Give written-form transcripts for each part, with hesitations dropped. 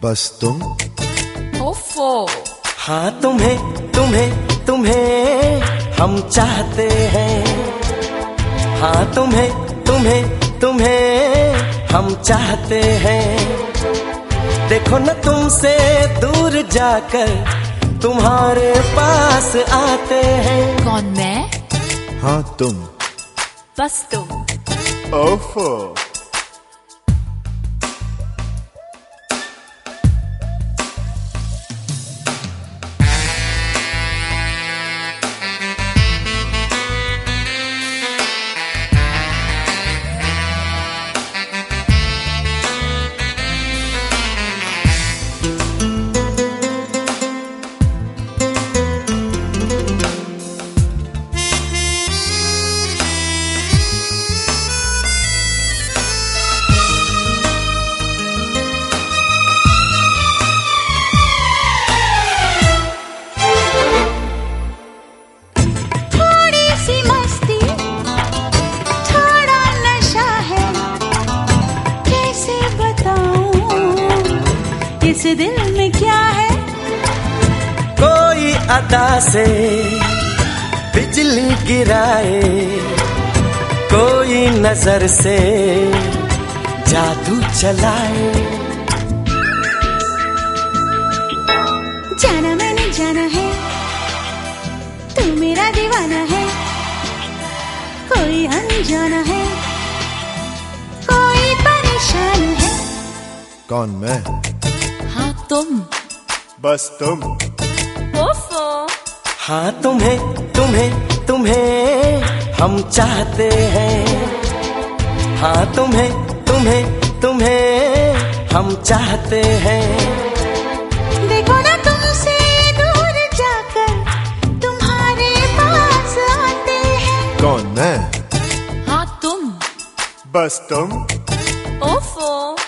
बस तुम। ओफो। हाँ तुम्हें तुम्हें तुम्हें हम चाहते हैं। हाँ तुम्हें तुम्हें तुम्हें हम चाहते हैं। देखो न तुमसे दूर जाकर तुम्हारे पास आते हैं। कौन मैं? हाँ तुम। बस तुम। ओफो। इस दिल में क्या है? कोई अदा से बिजली गिराए, कोई नजर से जादू चलाए। जाना मैंने जाना है, तू मेरा दीवाना है। कोई अनजाना है, कोई परेशान है। कौन मैं? हाँ तुम। बस तुम। ओफो। हाँ तुम्हें तुम्हें तुम्हें हम चाहते हैं। हाँ तुम्हें तुम्हें तुम्हें हम चाहते हैं। देखो ना तुमसे दूर जाकर तुम्हारे पास आते हैं। कौन मैं? हाँ तुम। बस तुम। ओफो।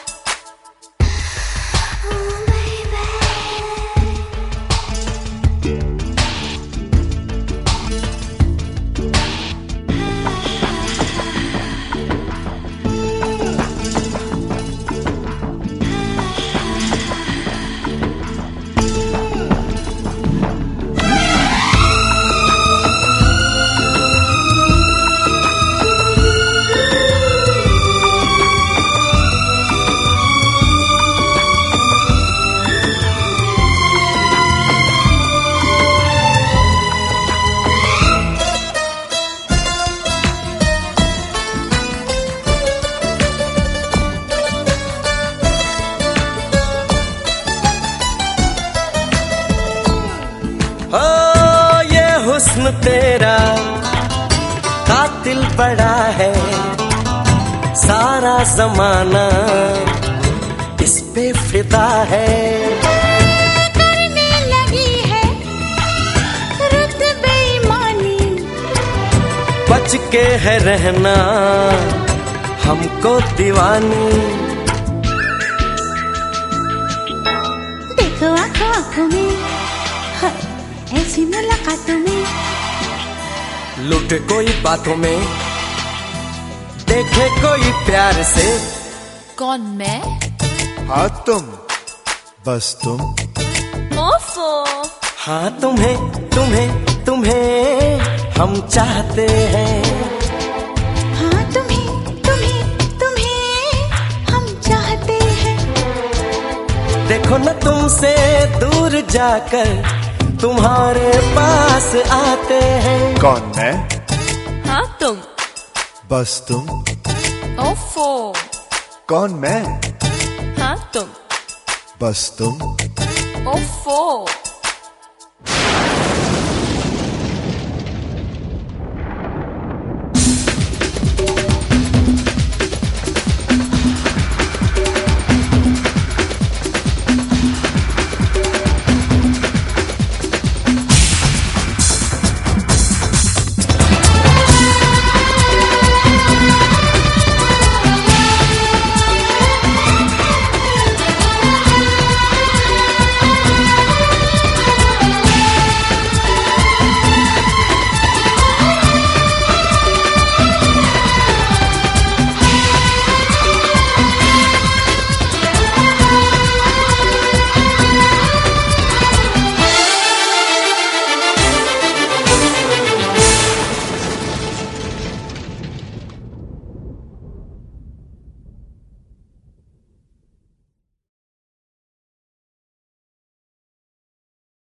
हुस्न तेरा कातिल बड़ा है, सारा जमाना इस पे फिदा है। करने लगी है रुत बेईमानी, बच के है रहना हमको दीवानी। देखो आंखों आंखों में ऐसी मुलाकातों में, लुटे कोई बातों में, देखे कोई प्यार से। कौन मैं? हाँ तुम। बस तुम। ओफो। हाँ तुम्हें तुम्हें तुम्हें हम चाहते हैं। हाँ तुम्हें तुम्हें तुम्हें हम चाहते हैं। देखो न तुमसे दूर जाकर तुम्हारे पास आते हैं। कौन मैं? हाँ तुम। बस तुम। ओफो। कौन मैं? हाँ तुम। बस तुम। ओफो।